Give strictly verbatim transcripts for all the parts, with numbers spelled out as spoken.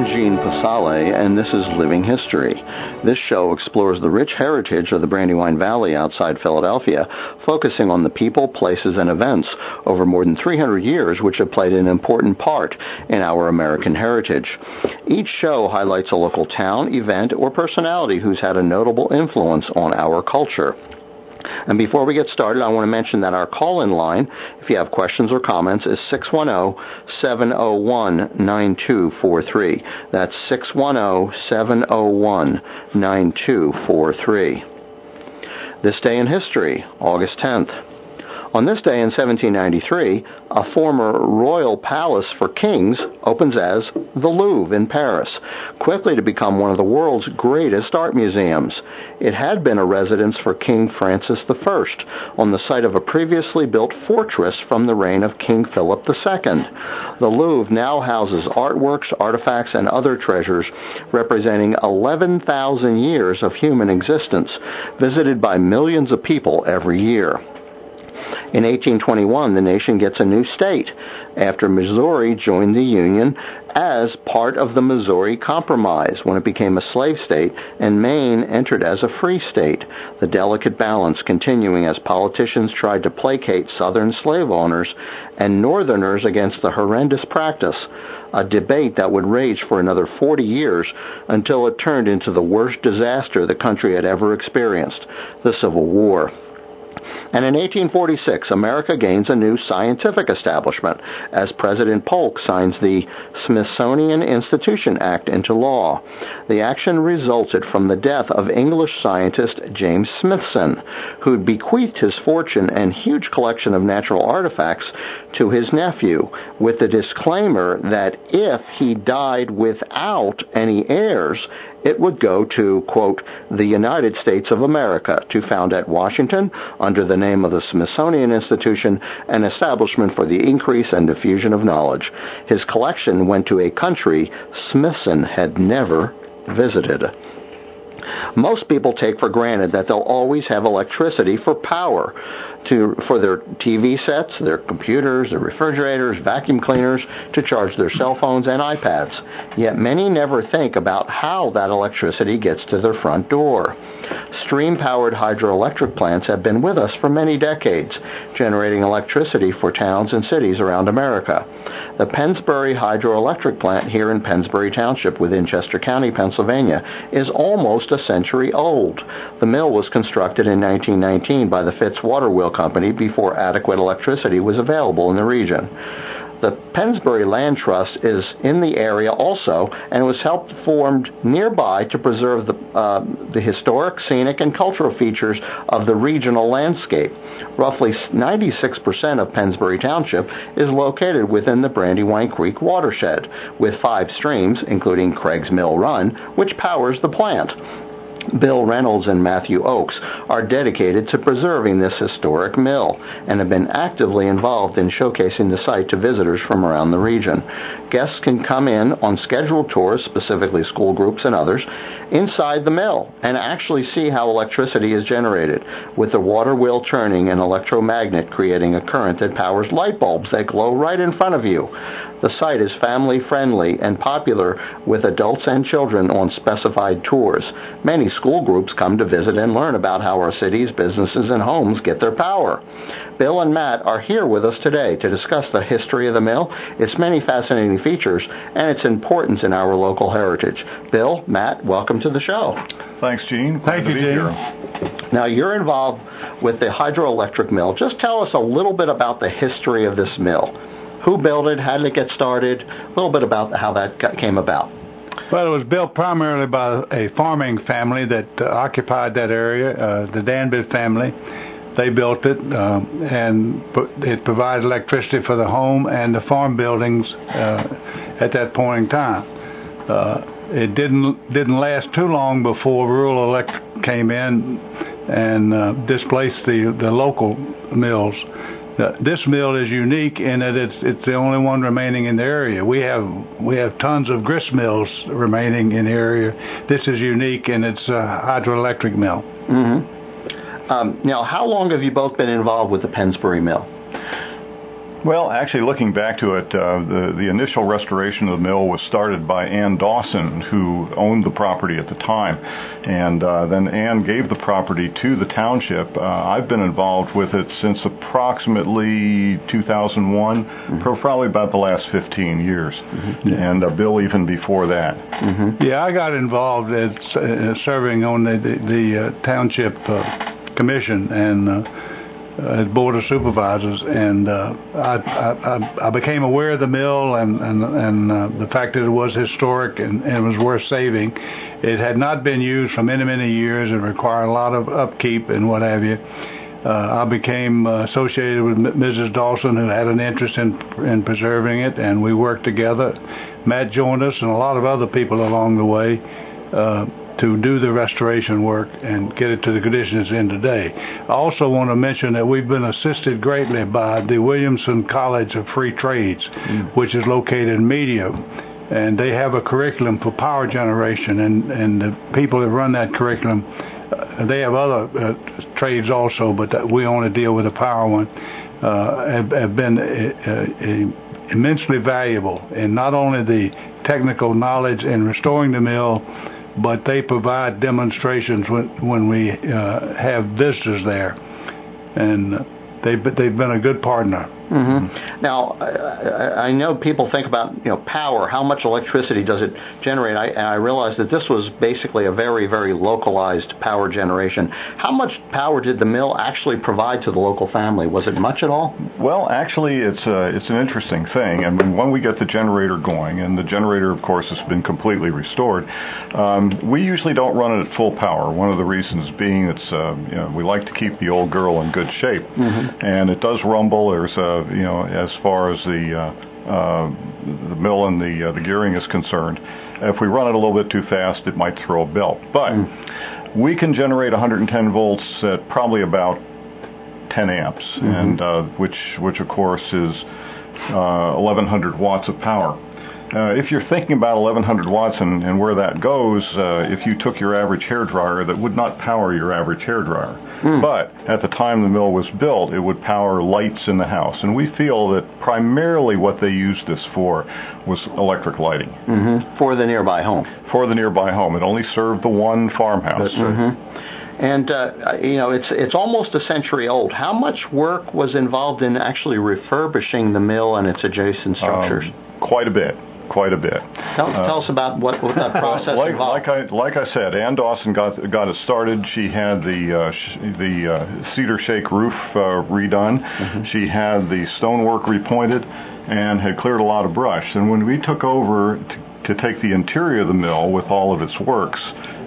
Gene Pasale, and this is Living History. This show explores the rich heritage of the Brandywine Valley outside Philadelphia, focusing on the people, places, and events over more than three hundred years which have played an important part in our American heritage. Each show highlights a local town, event, or personality who's had a notable influence on our culture. And before we get started, I want to mention that our call-in line, if you have questions or comments, is six one zero, seven zero one, nine two four three. That's six one zero, seven zero one, nine two four three. This day in history, August tenth. On this day in seventeen ninety-three, a former royal palace for kings opens as the Louvre in Paris, quickly to become one of the world's greatest art museums. It had been a residence for King Francis the First on the site of a previously built fortress from the reign of King Philip the Second. The Louvre now houses artworks, artifacts, and other treasures representing eleven thousand years of human existence, visited by millions of people every year. In eighteen twenty-one, the nation gets a new state after Missouri joined the Union as part of the Missouri Compromise when it became a slave state, and Maine entered as a free state, the delicate balance continuing as politicians tried to placate Southern slave owners and Northerners against the horrendous practice, a debate that would rage for another forty years until it turned into the worst disaster the country had ever experienced, the Civil War. And in eighteen forty-six, America gains a new scientific establishment as President Polk signs the Smithsonian Institution Act into law. The action resulted from the death of English scientist James Smithson, who bequeathed his fortune and huge collection of natural artifacts to his nephew, with the disclaimer that if he died without any heirs, it would go to, quote, the United States of America, to found at Washington, under the name of the Smithsonian Institution, an establishment for the increase and diffusion of knowledge. His collection went to a country Smithson had never visited. Most people take for granted that they'll always have electricity for power to for their T V sets, their computers, their refrigerators, vacuum cleaners, to charge their cell phones and iPads. Yet many never think about how that electricity gets to their front door. Steam-powered hydroelectric plants have been with us for many decades, generating electricity for towns and cities around America. The Pennsbury Hydroelectric Plant here in Pennsbury Township within Chester County, Pennsylvania, is almost a century old. The mill was constructed in nineteen nineteen by the Fitz Water Wheel Company before adequate electricity was available in the region. The Pennsbury Land Trust is in the area also, and was helped formed nearby to preserve the, uh, the historic, scenic, and cultural features of the regional landscape. Roughly ninety-six percent of Pennsbury Township is located within the Brandywine Creek watershed, with five streams, including Craig's Mill Run, which powers the plant. Bill Reynolds and Matthew Oakes are dedicated to preserving this historic mill and have been actively involved in showcasing the site to visitors from around the region. Guests can come in on scheduled tours, specifically school groups and others, inside the mill and actually see how electricity is generated, with the water wheel turning an electromagnet creating a current that powers light bulbs that glow right in front of you. The site is family-friendly and popular with adults and children on specified tours. Many school groups come to visit and learn about how our cities, businesses, and homes get their power. Bill and Matt are here with us today to discuss the history of the mill, its many fascinating features, and its importance in our local heritage. Bill, Matt, welcome to the show. Thanks, Gene. Thank you, Gene. Now, you're involved with the hydroelectric mill. Just tell us a little bit about the history of this mill. Who built it? How did it get started? A little bit about how that got, came about. Well, it was built primarily by a farming family that uh, occupied that area, uh, the Danby family. They built it, um, and it provided electricity for the home and the farm buildings uh, at that point in time. Uh, it didn't didn't last too long before rural electric came in and uh, displaced the the local mills. Uh, this mill is unique in that it's it's the only one remaining in the area. We have we have tons of grist mills remaining in the area. This is unique, and it's a hydroelectric mill. Mm-hmm. Um, now, how long have you both been involved with the Pennsbury mill? Well, actually, looking back to it, uh, the, the initial restoration of the mill was started by Ann Dawson, who owned the property at the time. And uh, then Ann gave the property to the township. Uh, I've been involved with it since approximately two thousand one, mm-hmm. for probably about the last fifteen years. Mm-hmm. And uh, Bill even before that. Mm-hmm. Yeah, I got involved as uh, serving on the, the, the uh, township uh, commission and uh, as board of supervisors, and uh, I, I, I became aware of the mill and and, and uh, the fact that it was historic and, and was worth saving. It had not been used for many, many years. It required a lot of upkeep and what have you. Uh, I became uh, associated with Missus Dawson, who had an interest in in preserving it, and we worked together. Matt joined us and a lot of other people along the way uh, to do the restoration work and get it to the condition it's in today. I also want to mention that we've been assisted greatly by the Williamson College of Free Trades, mm. which is located in Media, and they have a curriculum for power generation, and, and the people that run that curriculum, uh, they have other uh, trades also, but that we only deal with the power one, uh, have, have been uh, uh, immensely valuable in not only the technical knowledge in restoring the mill, but they provide demonstrations when, when we uh, have visitors there, and they've they've been a good partner. Mm-hmm. Now, I, I know people think about, you know, power. How much electricity does it generate? I, I realize that this was basically a very, very localized power generation. How much power did the mill actually provide to the local family? Was it much at all? Well, actually, it's a, it's an interesting thing. I mean, when we get the generator going, and the generator, of course, has been completely restored, um, we usually don't run it at full power. One of the reasons being it's, uh, you know, we like to keep the old girl in good shape, mm-hmm. and it does rumble. There's a you know, as far as the uh, uh, the mill and the uh, the gearing is concerned, if we run it a little bit too fast, it might throw a belt. But mm. we can generate one hundred ten volts at probably about ten amps, mm-hmm. and uh, which which of course is uh, eleven hundred watts of power. Uh, if you're thinking about eleven hundred watts and, and where that goes, uh, if you took your average hairdryer, that would not power your average hairdryer. Mm. But at the time the mill was built, it would power lights in the house. And we feel that primarily what they used this for was electric lighting. Mm-hmm. For the nearby home. For the nearby home. It only served the one farmhouse. Mm-hmm. And, uh, you know, it's it's almost a century old. How much work was involved in actually refurbishing the mill and its adjacent structures? Um, quite a bit. Quite a bit. Tell, uh, tell us about what, what that process like, involved. Like I, like I said, Ann Dawson got got it started. She had the uh, sh- the uh, cedar shake roof uh, redone. Mm-hmm. She had the stonework repointed and had cleared a lot of brush. And when we took over to, to take the interior of the mill with all of its works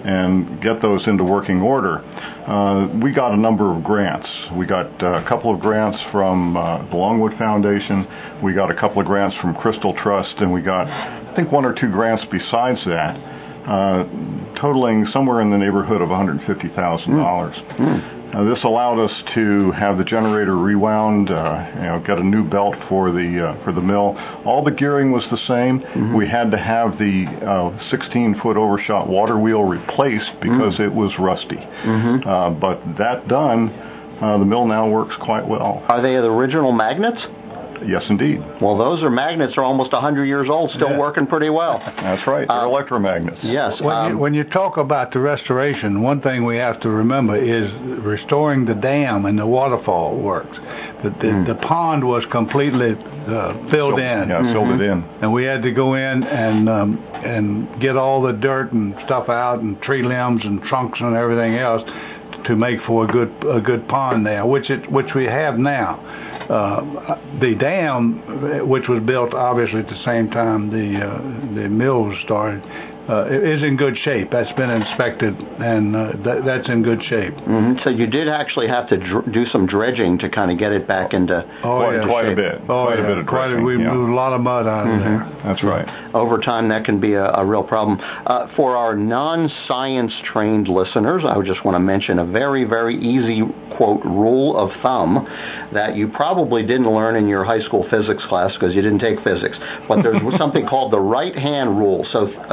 and get those into working order, uh, we got a number of grants. We got uh, a couple of grants from uh, the Longwood Foundation. We got a couple of grants from Crystal Trust, and we got, I think, one or two grants besides that, uh, totaling somewhere in the neighborhood of one hundred fifty thousand dollars. Mm. Mm. Uh, this allowed us to have the generator rewound, uh, you know, get a new belt for the uh, for the mill. All the gearing was the same. Mm-hmm. We had to have the uh, sixteen-foot overshot water wheel replaced because mm. it was rusty. Mm-hmm. Uh, but that done, uh, the mill now works quite well. Are they the original magnets? Yes, indeed. Well, those are magnets are almost one hundred years old, still yeah. working pretty well. That's right. They're uh, electromagnets. Yes. When, um, you, when you talk about the restoration, one thing we have to remember is restoring the dam and the waterfall works. The, the, mm. the pond was completely uh, filled Filled, in. Yeah, mm-hmm. filled it in. And we had to go in and um, and get all the dirt and stuff out and tree limbs and trunks and everything else to make for a good a good pond there, which it which we have now. Uh, the dam, which was built obviously at the same time the uh, the mill was started, uh, is in good shape. That's been inspected, and uh, that, that's in good shape. Mm-hmm. So you did actually have to dr- do some dredging to kind of get it back into oh, quite, yeah. quite a bit. Oh, quite yeah. a bit of dredging. Quite a, we yeah. moved a lot of mud out of mm-hmm. there. That's right. Over time, that can be a, a real problem. Uh, for our non-science trained listeners, I would just want to mention a very, very easy, quote, rule of thumb that you probably didn't learn in your high school physics class because you didn't take physics. But there's something called the right-hand rule. So uh, picture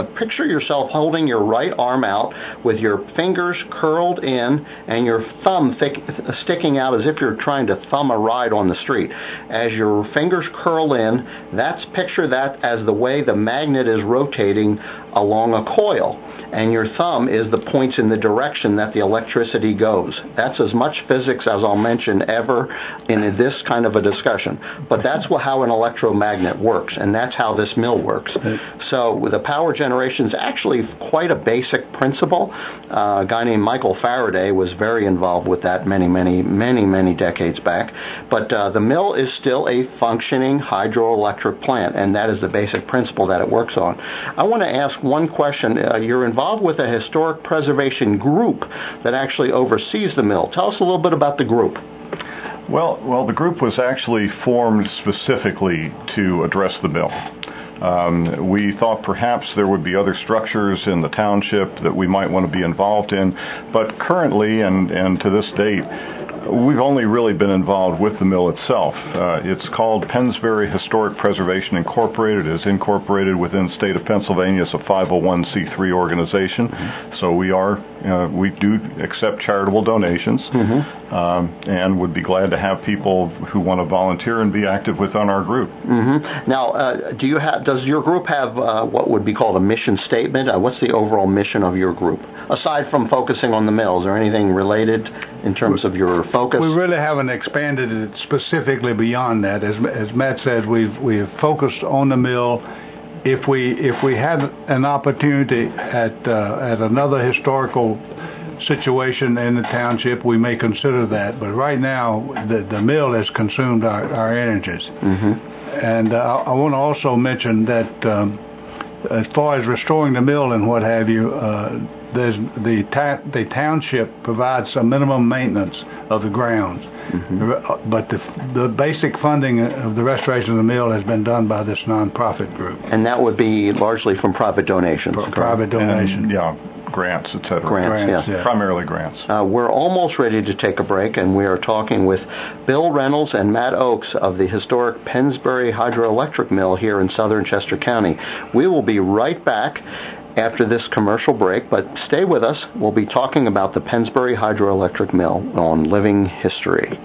yourself holding your right arm out with your fingers curled in and your thumb thick, sticking out as if you're trying to thumb a ride on the street. As your fingers curl in, that's picture that as the way the magnet is rotating along a coil, and your thumb is the points in the direction that the electricity goes. That's as much physics as I'll mention ever in this kind of a discussion. But that's how an electromagnet works, and that's how this mill works. So the power generation is actually quite a basic principle. Uh, a guy named Michael Faraday was very involved with that many, many, many, many decades back. But uh, the mill is still a functioning hydroelectric plant, and that is the basic principle that it works on. I want to ask one question. Uh, you're involved with a historic preservation group that actually oversees the mill. Tell us a little bit about the group. Well, well, the group was actually formed specifically to address the mill. Um, we thought perhaps there would be other structures in the township that we might want to be involved in, but currently and, and to this date, we've only really been involved with the mill itself. Uh, it's called Pennsbury Historic Preservation Incorporated. It is incorporated within the state of Pennsylvania as a five oh one c three organization. Mm-hmm. So we are, uh, we do accept charitable donations, mm-hmm. um, and would be glad to have people who want to volunteer and be active within our group. Mm-hmm. Now, uh, do you have? Does your group have uh, what would be called a mission statement? Uh, what's the overall mission of your group, aside from focusing on the mill? Is there anything related in terms of your focus? We really haven't expanded it specifically beyond that. As as Matt said, we've we've focused on the mill. If we if we had an opportunity at uh, at another historical situation in the township, we may consider that. But right now, the the mill has consumed our, our energies. Mm-hmm. And uh, I, I want to also mention that um, as far as restoring the mill and what have you, uh, there's the ta- the township provides some minimum maintenance of the grounds, mm-hmm. but the the basic funding of the restoration of the mill has been done by this nonprofit group. And that would be largely from private donations. From private donations, and, yeah, grants, et cetera. Grants, grants yeah. yeah. Primarily grants. Uh, we're almost ready to take a break, and we are talking with Bill Reynolds and Matt Oakes of the historic Pennsbury Hydroelectric Mill here in southern Chester County. We will be right back after this commercial break, but stay with us. We'll be talking about the Pennsbury Hydroelectric Mill on Living History.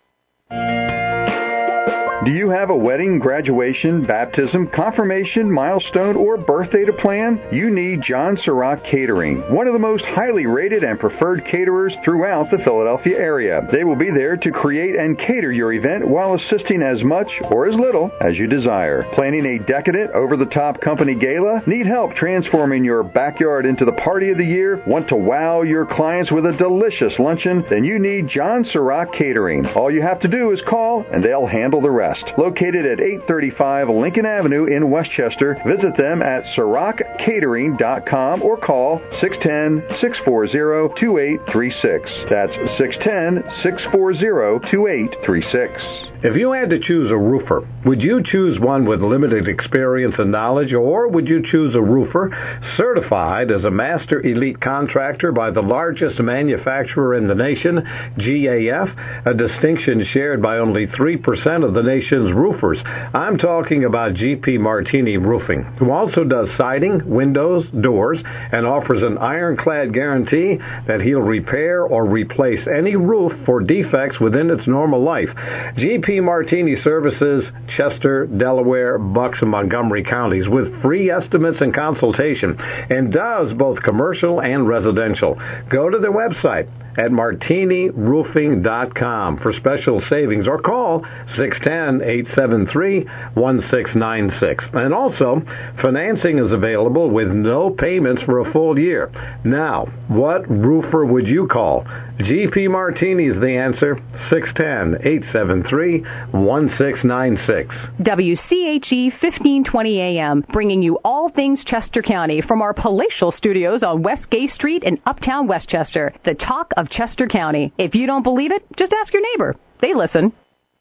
Do you have a wedding, graduation, baptism, confirmation, milestone, or birthday to plan? You need John Sirach Catering, one of the most highly rated and preferred caterers throughout the Philadelphia area. They will be there to create and cater your event while assisting as much or as little as you desire. Planning a decadent, over-the-top company gala? Need help transforming your backyard into the party of the year? Want to wow your clients with a delicious luncheon? Then you need John Sirach Catering. All you have to do is call and they'll handle the rest. Located at eight thirty-five Lincoln Avenue in Westchester, visit them at sirach catering dot com or call six one zero, six four zero, two eight three six. That's six one zero, six four zero, two eight three six. If you had to choose a roofer, would you choose one with limited experience and knowledge, or would you choose a roofer certified as a master elite contractor by the largest manufacturer in the nation, G A F, a distinction shared by only three percent of the nation's roofers? I'm talking about G P Martini Roofing, who also does siding, windows, doors, and offers an ironclad guarantee that he'll repair or replace any roof for defects within its normal life. G P Martini services Chester, Delaware, Bucks, and Montgomery counties with free estimates and consultation, and does both commercial and residential. Go to their website at martini roofing dot com for special savings, or call six one zero, eight seven three, one six nine six. And also, financing is available with no payments for a full year. Now, what roofer would you call? G P Martini is the answer. six one zero, eight seven three, one six nine six. W C H E fifteen twenty A M, bringing you all things Chester County from our palatial studios on West Gay Street in Uptown Westchester, the talk of Chester County. If you don't believe it, just ask your neighbor. They listen.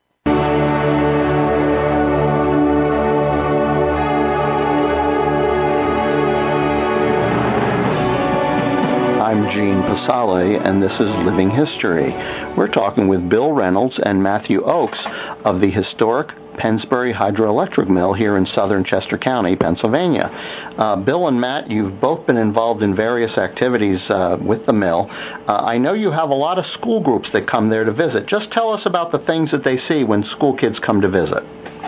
I'm Gene Pasale, and this is Living History. We're talking with Bill Reynolds and Matthew Oakes of the historic Pennsbury Hydroelectric Mill here in southern Chester County, Pennsylvania. Uh, Bill and Matt, you've both been involved in various activities uh, with the mill. Uh, I know you have a lot of school groups that come there to visit. Just tell us about the things that they see when school kids come to visit.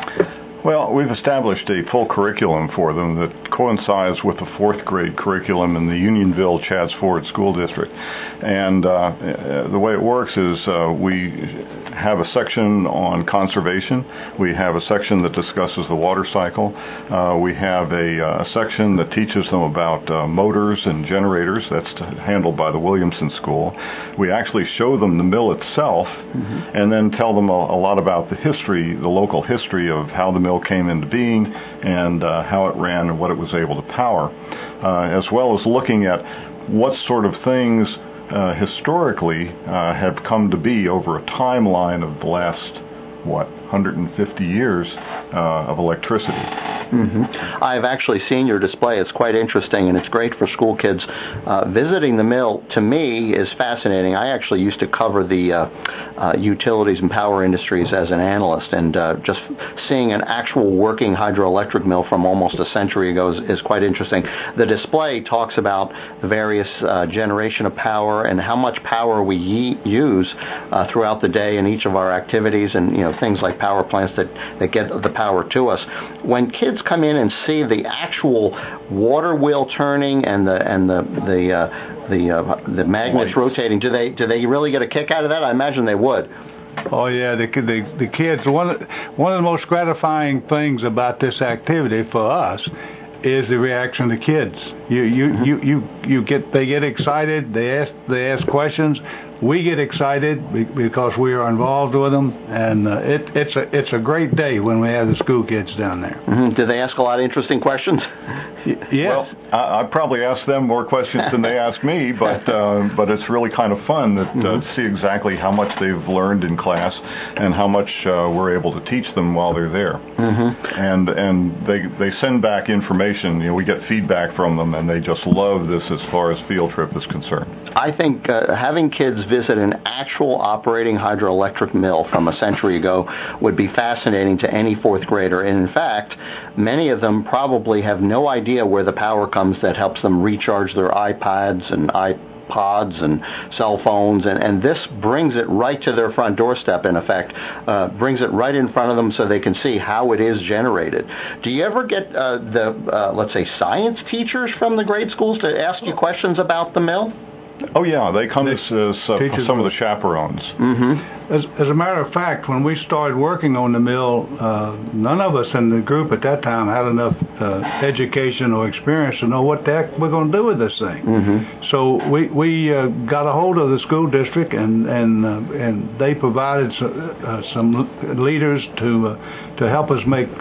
Well, we've established a full curriculum for them that coincides with the fourth grade curriculum in the Unionville Chadds Ford School District. And uh, the way it works is uh, we have a section on conservation. We have a section that discusses the water cycle. Uh, we have a, uh, section that teaches them about uh, motors and generators. That's handled by the Williamson School. We actually show them the mill itself, mm-hmm. and then tell them a, a lot about the history, the local history of how the mill came into being and uh, how it ran and what it was able to power, uh, as well as looking at what sort of things uh, historically uh, have come to be over a timeline of the last, what, one hundred fifty years uh, of electricity. Mm-hmm. I've actually seen your display. It's quite interesting, and it's great for school kids. Uh, visiting the mill, to me, is fascinating. I actually used to cover the uh, uh, utilities and power industries as an analyst, and uh, just seeing an actual working hydroelectric mill from almost a century ago is, is quite interesting. The display talks about the various uh, generation of power and how much power we ye- use uh, throughout the day in each of our activities, and you know things like power plants that, that get the power to us. When kids come in and see the actual water wheel turning and the and the the uh, the uh, the magnets rotating, do they do they really get a kick out of that? I imagine they would. Oh yeah, the the, the kids. One of, one of the most gratifying things about this activity for us is the reaction of the kids. You you, mm-hmm. you, you you get they get excited. They ask they ask questions. We get excited because we are involved with them, and uh, it, it's a it's a great day when we have the school kids down there. Mm-hmm. Do they ask a lot of interesting questions? Y- yes. Well, I, I probably ask them more questions than they ask me, but uh, but it's really kind of fun that, mm-hmm. uh, to see exactly how much they've learned in class and how much uh, we're able to teach them while they're there. Mm-hmm. And and they they send back information. You know, we get feedback from them, and they just love this as far as field trip is concerned. I think uh, having kids visit an actual operating hydroelectric mill from a century ago would be fascinating to any fourth grader. And in fact, many of them probably have no idea where the power comes that helps them recharge their iPads and iPods and cell phones, and, and this brings it right to their front doorstep, in effect, uh, brings it right in front of them so they can see how it is generated. Do you ever get uh, the, uh, let's say, science teachers from the grade schools to ask you questions about the mill? Oh, yeah, they come as, as uh, some of the chaperones. Mm-hmm. As, as a matter of fact, when we started working on the mill, uh, none of us in the group at that time had enough uh, education or experience to know what the heck we're going to do with this thing. Mm-hmm. So we we uh, got a hold of the school district, and and uh, and they provided some, uh, some leaders to uh, to help us make.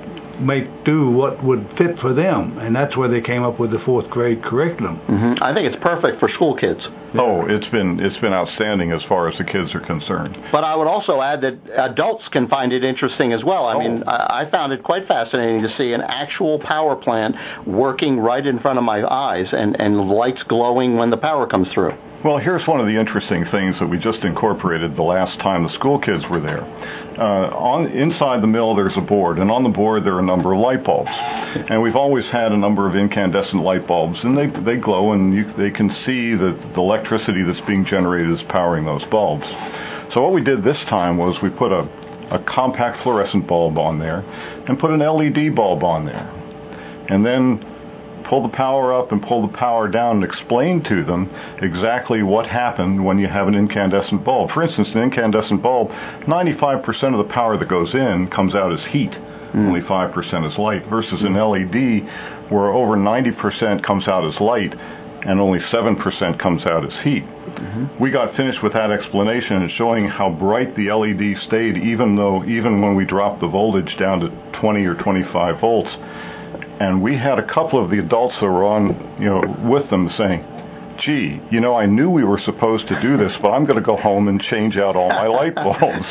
make do what would fit for them, and that's where they came up with the fourth grade curriculum. Mm-hmm. I think it's perfect for school kids. Oh, it's been it's been outstanding as far as the kids are concerned. But I would also add that adults can find it interesting as well. I oh. mean, I, I found it quite fascinating to see an actual power plant working right in front of my eyes, and, and lights glowing when the power comes through. Well, here's one of the interesting things that we just incorporated the last time the school kids were there. Uh, on inside the mill, there's a board, and on the board there are a number of light bulbs. And we've always had a number of incandescent light bulbs, and they they glow, and you, they can see that the electricity that's being generated is powering those bulbs. So what we did this time was we put a, a compact fluorescent bulb on there and put an L E D bulb on there. And then pull the power up and pull the power down and explain to them exactly what happened when you have an incandescent bulb. For instance, an incandescent bulb, ninety-five percent of the power that goes in comes out as heat. Mm. Only five percent is light, versus an L E D where over ninety percent comes out as light and only seven percent comes out as heat. Mm-hmm. We got finished with that explanation and showing how bright the L E D stayed even though even when we dropped the voltage down to twenty or twenty-five volts. And we had a couple of the adults that were on, you know, with them saying, gee, you know, I knew we were supposed to do this, but I'm going to go home and change out all my light bulbs.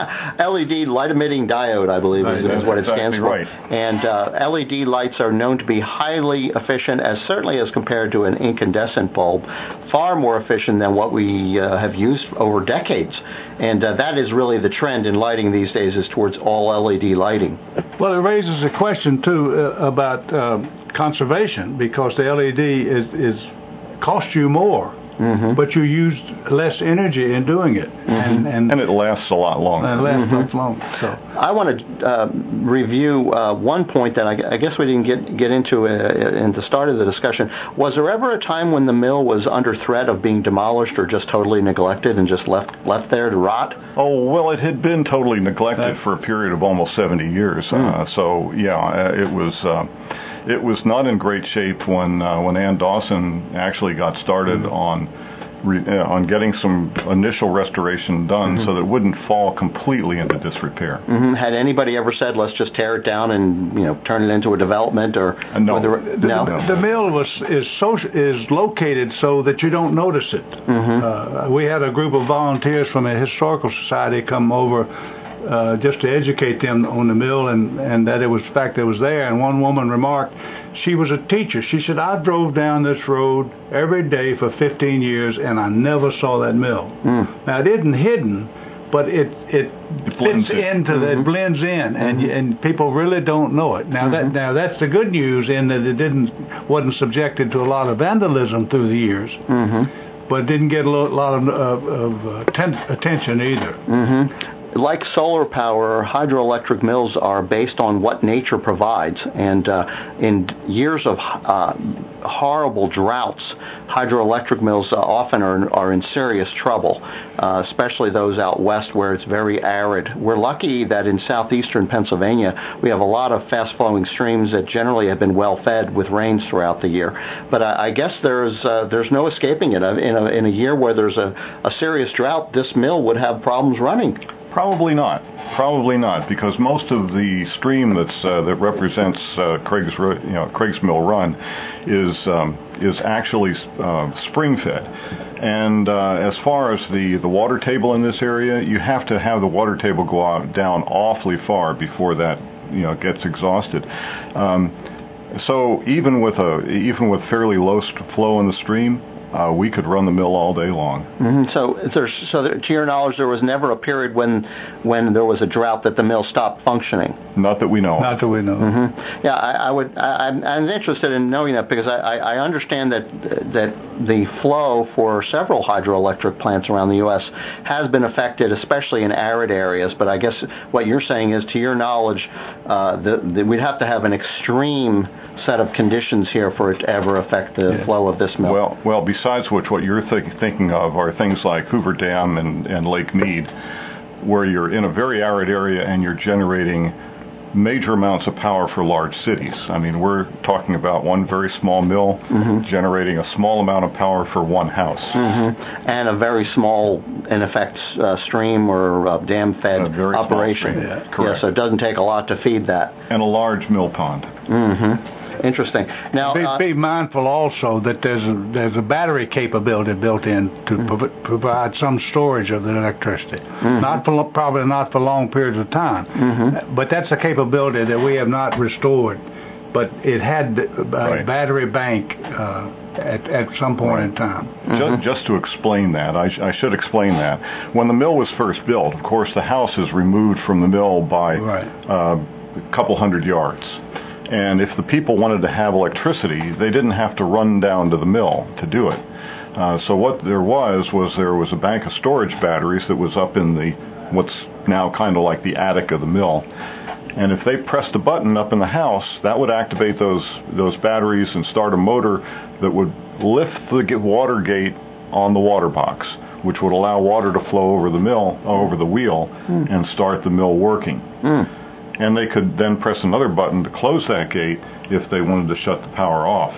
L E D, light emitting diode, I believe, is, is what it stands exactly for. Right. And uh, L E D lights are known to be highly efficient, as certainly as compared to an incandescent bulb, far more efficient than what we uh, have used over decades. And uh, that is really the trend in lighting these days, is towards all L E D lighting. Well, it raises a question, too, uh, about uh, conservation, because the L E D is, is costs you more. Mm-hmm. But you use less energy in doing it, mm-hmm. and, and and it lasts a lot longer. And it lasts mm-hmm. much longer. So I want to uh, review uh, one point that I, I guess we didn't get get into uh, in the start of the discussion. Was there ever a time when the mill was under threat of being demolished or just totally neglected and just left left there to rot? Oh, well, it had been totally neglected uh, for a period of almost seventy years. Mm. Uh, so yeah, it was. Uh, It was not in great shape when uh, when Ann Dawson actually got started mm-hmm. on re, uh, on getting some initial restoration done, mm-hmm. so that it wouldn't fall completely into disrepair. Mm-hmm. Had anybody ever said, "Let's just tear it down and you know turn it into a development"? Or uh, no, whether, the, no? The, the mill was is so is located so that you don't notice it. Mm-hmm. Uh, we had a group of volunteers from a historical society come over. Uh, just to educate them on the mill and, and that it was the fact that it was there. And one woman remarked, she was a teacher. She said, I drove down this road every day for fifteen years and I never saw that mill. Mm. Now, it isn't hidden, but it it, it fits into mm-hmm. it blends in, and mm-hmm. and people really don't know it. Now mm-hmm. that now that's the good news in that it didn't wasn't subjected to a lot of vandalism through the years. Mm-hmm. But didn't get a lot of, of, of uh, ten, attention either. Mm-hmm. Like solar power, hydroelectric mills are based on what nature provides. And uh, in years of uh, horrible droughts, hydroelectric mills uh, often are, are in serious trouble, uh, especially those out west where it's very arid. We're lucky that in southeastern Pennsylvania, we have a lot of fast-flowing streams that generally have been well-fed with rains throughout the year. But I, I guess there's uh, there's no escaping it. In a, in a year where there's a, a serious drought, this mill would have problems running. Probably not. Probably not, because most of the stream that's uh, that represents uh, Craig's you know Craig's Mill Run is um, is actually uh, spring fed, and uh, as far as the, the water table in this area, you have to have the water table go out, down awfully far before that you know gets exhausted. Um, so even with a even with fairly low flow in the stream, Uh, we could run the mill all day long. Mm-hmm. So, there's, so there, to your knowledge, there was never a period when when there was a drought that the mill stopped functioning. Not that we know. Not that we know. Mm-hmm. Yeah, I, I would. I, I'm, I'm interested in knowing that because I, I understand that that the flow for several hydroelectric plants around the U S has been affected, especially in arid areas. But I guess what you're saying is, to your knowledge, uh, the, the, we'd have to have an extreme set of conditions here for it to ever affect the yeah. flow of this mill. Well, well, besides which, what you're th- thinking of are things like Hoover Dam and, and Lake Mead, where you're in a very arid area and you're generating major amounts of power for large cities. I mean, we're talking about one very small mill mm-hmm. generating a small amount of power for one house. Mm-hmm. And a very small, in effect, uh, stream or uh, dam-fed operation. Yeah, correct. Yeah, so it doesn't take a lot to feed that. And a large mill pond. Mm-hmm. Interesting. Now, be, uh, be mindful also that there's a, there's a battery capability built in to mm-hmm. prov- provide some storage of the electricity. Mm-hmm. Not for probably not for long periods of time, mm-hmm. but that's a capability that we have not restored. But it had a right. battery bank uh, at at some point right. in time. Mm-hmm. Just, just to explain that, I, sh- I should explain that. When the mill was first built, of course, the house is removed from the mill by right. uh, a couple hundred yards. And if the people wanted to have electricity, they didn't have to run down to the mill to do it. Uh, so what there was, was there was a bank of storage batteries that was up in the, what's now kind of like the attic of the mill. And if they pressed a button up in the house, that would activate those, those batteries and start a motor that would lift the water gate on the water box, which would allow water to flow over the mill, over the wheel, mm. and start the mill working. Mm. And they could then press another button to close that gate if they wanted to shut the power off.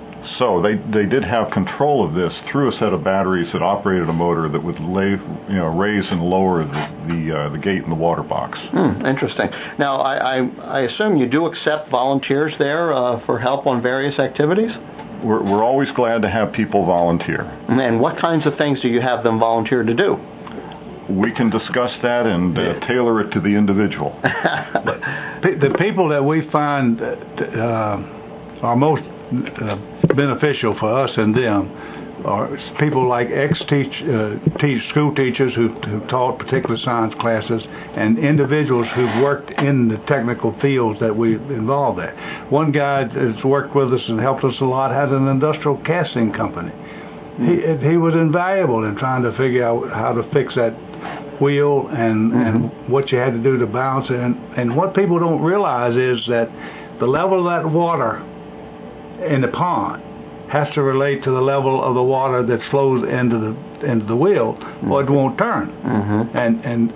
So they they did have control of this through a set of batteries that operated a motor that would lay, you know, raise and lower the the, uh, the gate in the water box. Hmm, interesting. Now, I, I, I assume you do accept volunteers there uh, for help on various activities? we're, we're always glad to have people volunteer. And what kinds of things do you have them volunteer to do? We can discuss that and uh, tailor it to the individual. The people that we find uh, are most uh, beneficial for us and them are people like ex-teach uh, teach, school teachers who who taught particular science classes and individuals who've worked in the technical fields that we involved there. One guy that's worked with us and helped us a lot had an industrial casting company. Mm. He he was invaluable in trying to figure out how to fix that wheel and, mm-hmm. and what you had to do to balance it. And, and what people don't realize is that the level of that water in the pond has to relate to the level of the water that flows into the into the wheel, mm-hmm. or it won't turn. Mm-hmm. And and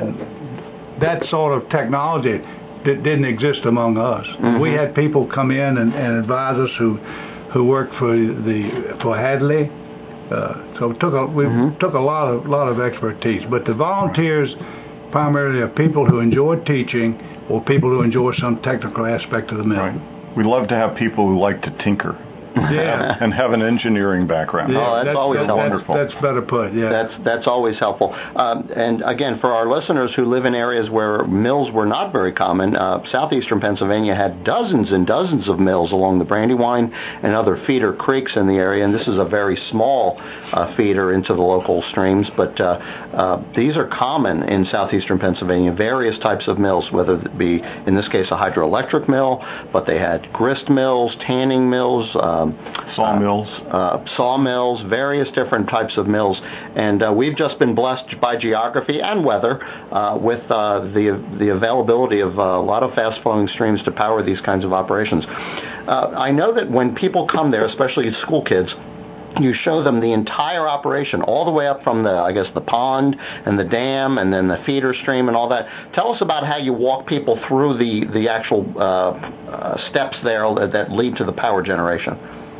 and that sort of technology that didn't exist among us. Mm-hmm. We had people come in and, and advise us who who worked for the for Hadley. Uh, so it took a we mm-hmm. took a lot of lot of expertise. But the volunteers primarily are people who enjoy teaching or people who enjoy some technical aspect of the mill. Right. We love to have people who like to tinker. Yeah, and have an engineering background. Yeah, oh, that's, that's always that, wonderful. That's, that's better put. Yeah, that's that's always helpful. Um, and again, for our listeners who live in areas where mills were not very common, uh, southeastern Pennsylvania had dozens and dozens of mills along the Brandywine and other feeder creeks in the area. And this is a very small uh, feeder into the local streams, but uh, uh, these are common in southeastern Pennsylvania. Various types of mills, whether it be in this case a hydroelectric mill, but they had grist mills, tanning mills. Uh, Sawmills. Uh, uh, sawmills, various different types of mills. And uh, we've just been blessed by geography and weather uh, with uh, the the availability of uh, a lot of fast-flowing streams to power these kinds of operations. Uh, I know that when people come there, especially school kids, you show them the entire operation, all the way up from the, I guess, the pond and the dam and then the feeder stream and all that. Tell us about how you walk people through the, the actual uh, uh, steps there that lead to the power generation.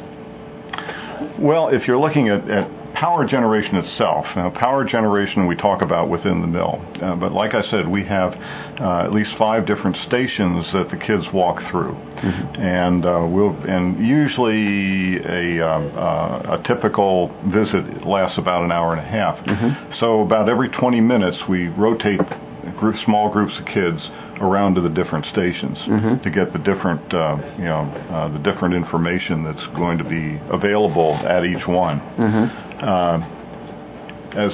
Well, if you're looking at, at power generation itself, now power generation we talk about within the mill, uh, but like I said, we have uh, at least five different stations that the kids walk through, mm-hmm. and uh, we'll and usually a um, uh, a typical visit lasts about an hour and a half. Mm-hmm. So about every twenty minutes we rotate group, small groups of kids around to the different stations mm-hmm. to get the different uh, you know uh, the different information that's going to be available at each one. Mm-hmm. Uh, as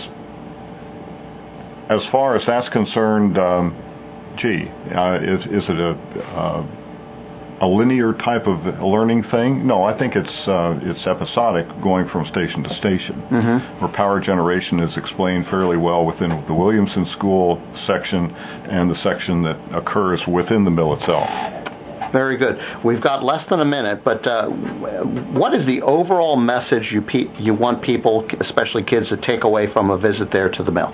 as far as that's concerned, um, gee, uh, is is it a uh, a linear type of learning thing? No, I think it's uh, it's episodic, going from station to station, mm-hmm. where power generation is explained fairly well within the Williamson School section and the section that occurs within the mill itself. Very good. We've got less than a minute, but uh, what is the overall message you pe- you want people, especially kids, to take away from a visit there to the mill?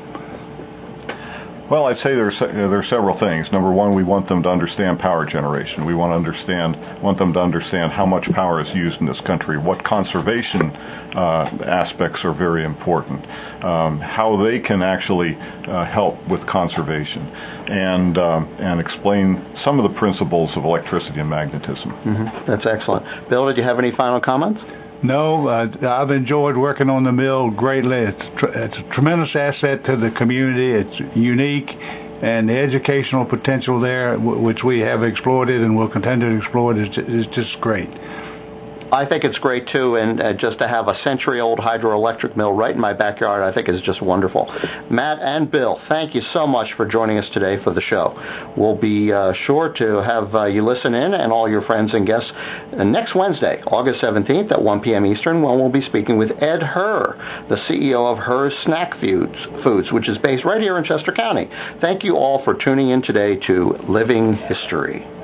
Well, I'd say there's there's several things. Number one, we want them to understand power generation. We want to understand want them to understand how much power is used in this country. What conservation uh, aspects are very important. Um, how they can actually uh, help with conservation, and um, and explain some of the principles of electricity and magnetism. Mm-hmm. That's excellent. Bill, did you have any final comments? No, uh, I've enjoyed working on the mill greatly. It's, tr- it's a tremendous asset to the community. It's unique, and the educational potential there, w- which we have exploited and will continue to exploit, is, is just great. I think it's great, too, and uh, just to have a century-old hydroelectric mill right in my backyard, I think is just wonderful. Matt and Bill, thank you so much for joining us today for the show. We'll be uh, sure to have uh, you listen in and all your friends and guests uh, next Wednesday, August seventeenth at one p.m. Eastern, when we'll be speaking with Ed Herr, the C E O of Herr's Snack Foods, Foods, which is based right here in Chester County. Thank you all for tuning in today to Living History.